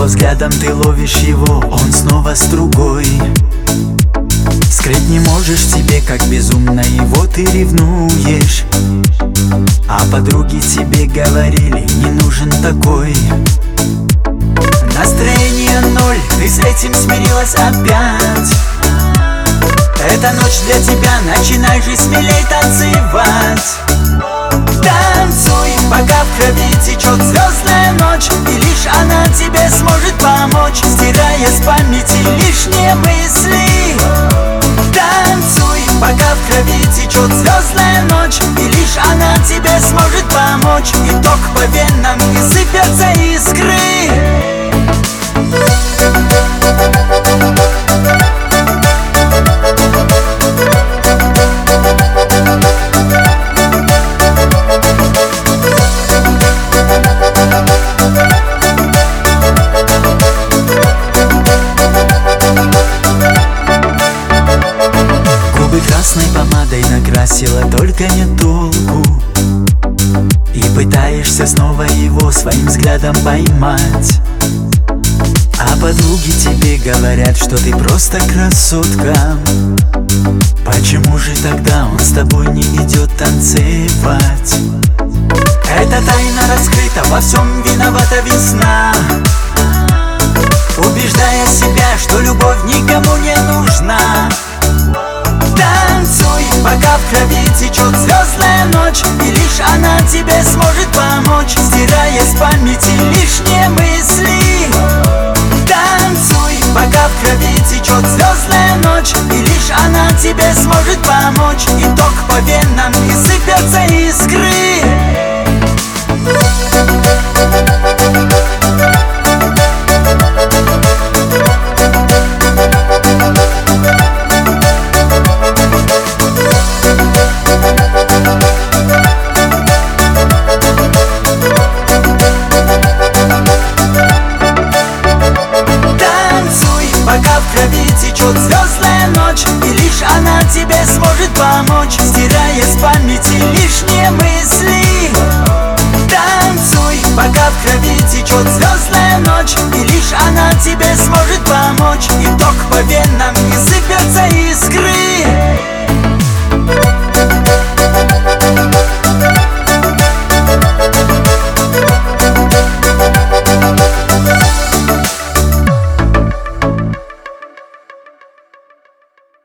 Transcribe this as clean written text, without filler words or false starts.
взглядом ты ловишь его, он снова с другой. Скрыть не можешь в себе, как безумно его ты ревнуешь. А подруги тебе говорили, не нужен такой. Настроение ноль, ты с этим смирилась опять. Эта ночь для тебя, начинай же смелей танцевать. Танцуй, пока в крови течет звездная ночь, и лишь она тебе сможет помочь, стирая с памяти лишние мысли. Танцуй, пока в крови течет звездная ночь, и лишь она тебе сможет помочь, и ток по венам, и сыпятся искры. Красной помадой накрасила, только не толку. И пытаешься снова его своим взглядом поймать. А подруги тебе говорят, что ты просто красотка. Почему же тогда он с тобой не идет танцевать? Эта тайна раскрыта, во всем виновата весна, убеждая себя, что любовь никому не нужна. Танцуй, пока в крови течет звездная ночь, и лишь она тебе сможет помочь, стирая с памяти лишние мысли. Танцуй, пока в крови течет звездная ночь, и лишь она тебе сможет помочь, и ток по венам, и сыпятся искры. Пока в крови течет звездная ночь, и лишь она тебе сможет помочь, стирая с памяти лишние мысли. Танцуй, пока в крови течет звездная ночь, и лишь она тебе сможет помочь, и ток по венам, и сыпятся искры.